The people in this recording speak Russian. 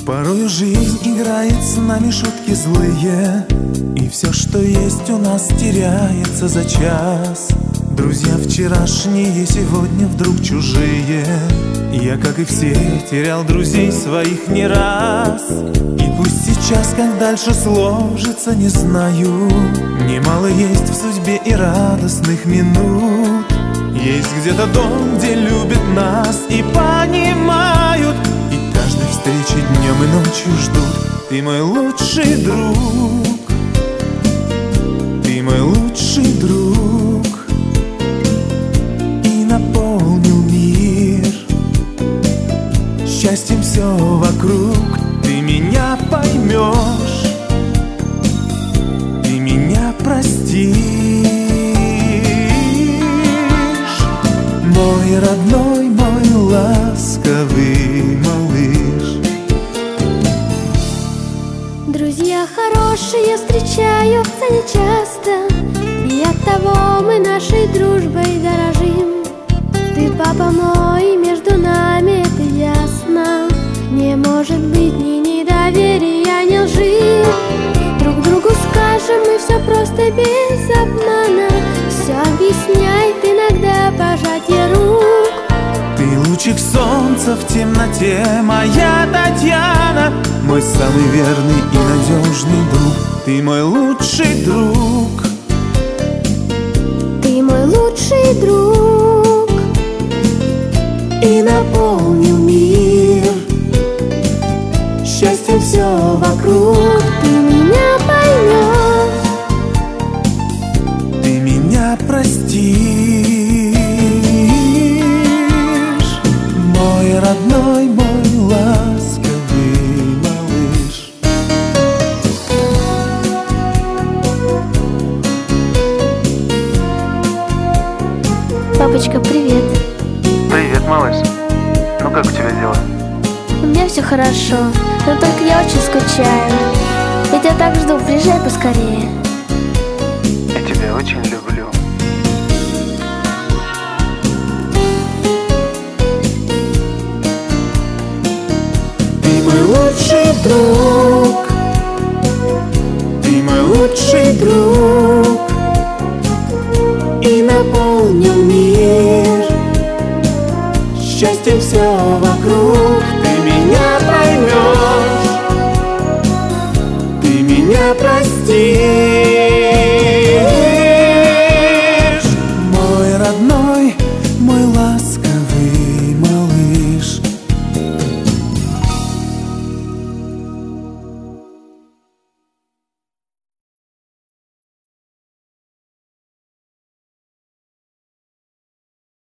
Порою жизнь играет с нами шутки злые, и все, что есть у нас, теряется за час. Друзья вчерашние, сегодня вдруг чужие. Я, как и все, терял друзей своих не раз. И пусть сейчас, как дальше сложится, не знаю, немало есть в судьбе и радостных минут. Есть где-то дом, где любят нас и понимают, и каждой встречи днем и ночью ждут. Ты мой лучший друг, ты мой лучший друг, и наполнил мир счастьем все вокруг. Ты меня поймешь, ты меня простишь, мой родной, мой ласковый малыш. Друзья хорошие встречаются нечасто, и оттого мы нашей дружбой дорожим. Ты, папа мой, между нами это ясно. Не может быть ни недоверия, ни лжи. Друг другу скажем мы все просто без обмана. Все объясняет иногда пожатие рук. Ты лучик солнца в темноте, моя Татьяна, мой самый верный и надежный друг. Ты мой лучший друг, ты мой лучший друг, и наполнил мир счастьем все вокруг. ты меня поймешь, ты меня простишь, мой родной, мой ласковый малыш. Папочка, привет. Привет, малыш. Ну как у тебя дела? У меня все хорошо, но только я очень скучаю. Я тебя так жду, приезжай поскорее. Я тебя очень люблю. Ты мой лучший друг, ты мой лучший друг, и наполнил мир счастьем все вокруг. Ты меня поймешь, ты меня простишь,